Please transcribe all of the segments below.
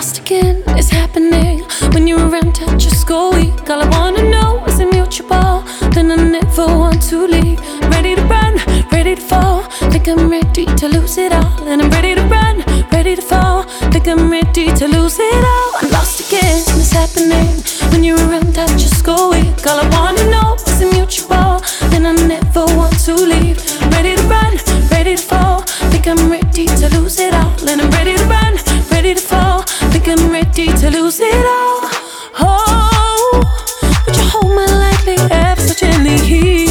lost again, it's happening. When you're around, I just go weak. All I wanna know is a mutual. Then I never want to leave. Ready to run, ready to fall. Think I'm ready to lose it all. And I'm ready to run, ready to fall. Think I'm ready to lose it all. I'm lost again, it's happening. When you're around, I just go weak. All I wanna know is a mutual. Then I never want to leave. Ready to run, ready to fall. Think I'm ready to lose it all. And I'm ready to run, ready to fall. Think I'm ready to lose it all. Oh, would you hold my lightly, ever so gently?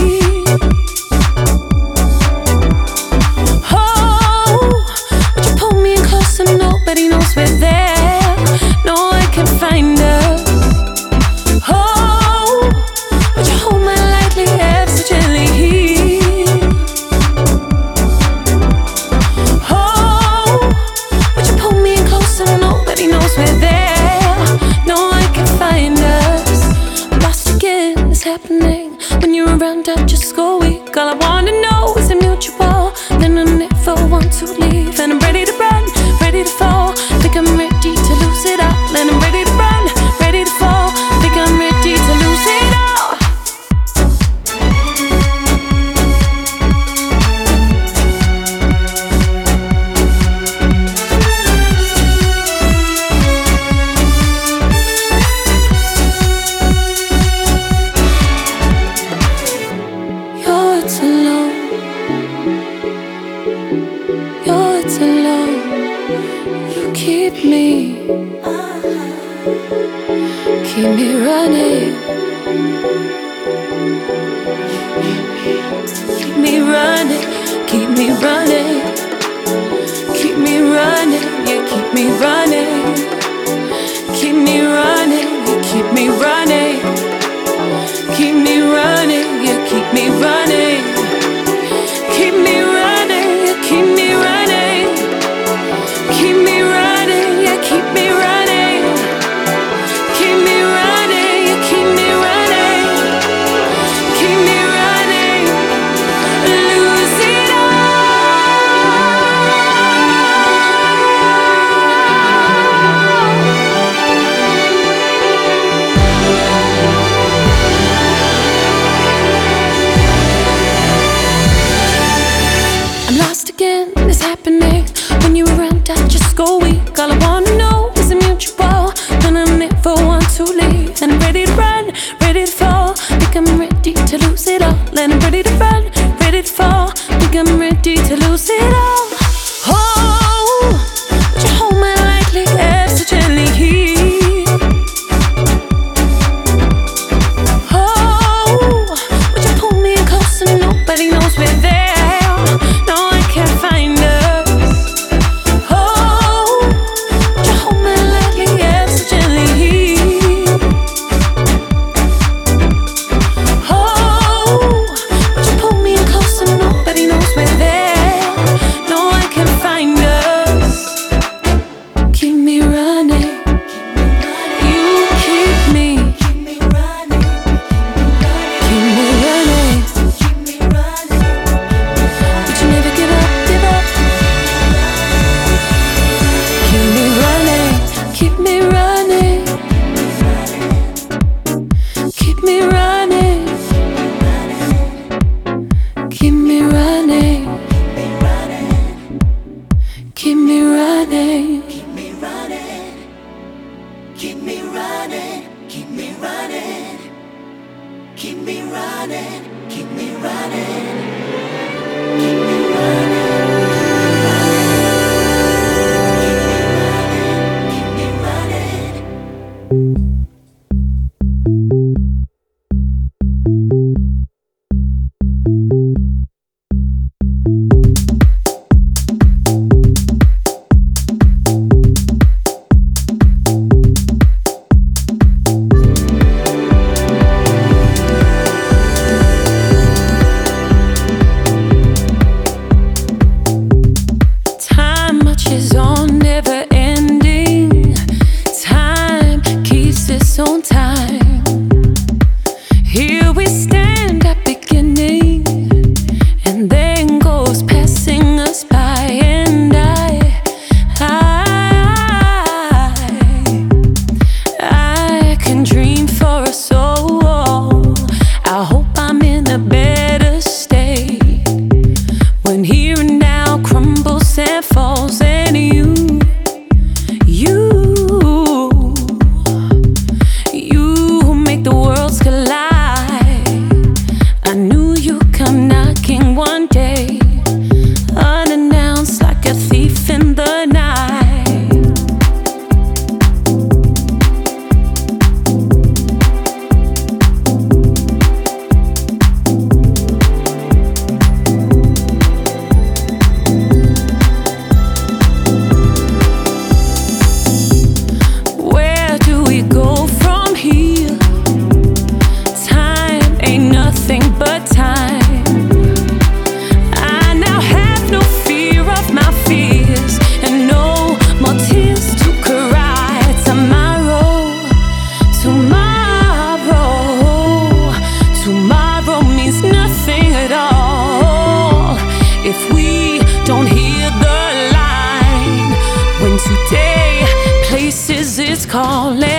Oh, would you pull me in close and nobody knows we're there? No one can find us. Oh, would you hold my lightly, ever so gently? Oh, would you pull me in close and nobody knows we're there? No one can find us. I'm lost again, it's happening. When you're around, I just go weak. All I wanna know is a mutual. Then I never want to leave. And I'm ready to run, ready to fall. Think I'm ready to lose it all. And I'm ready to run, ready to fall. Think I'm ready to lose it all. You're alone. You're alone. You keep me running. Keep me running. Keep me running. Keep me running. You keep me running. Keep me running. You keep me running. Keep me running. You keep me running. Keep me running. You keep me running. Keep me running. You keep me running. Keep me running. You keep me running. Keep me running. Lose it I'm lost again, it's happening. When you're around, I just go weak. All I wanna know is a mutual. Then I never want to leave. And I'm ready to run, ready to fall. Think I'm ready to lose it all. And I'm ready to run, ready to fall. Think I'm ready to lose it all. Oh, would you hold my lightly, ever so gently? Oh, would you pull me in close and nobody knows we're there? No one can find us. Oh, would you hold my lightly, ever so gently? Oh, would you pull me in close and nobody knows we're there? No one can find us. Keep me running. You keep me. Keep me running. Keep me running. But you never give up, give up. Keep me running. Keep me running. Keep me running. Keep me running. Keep me running. Keep me running, keep me running, keep me running, keep me running, keep me running, keep me running, keep me running. Time marches on, never ending. Time keeps calling.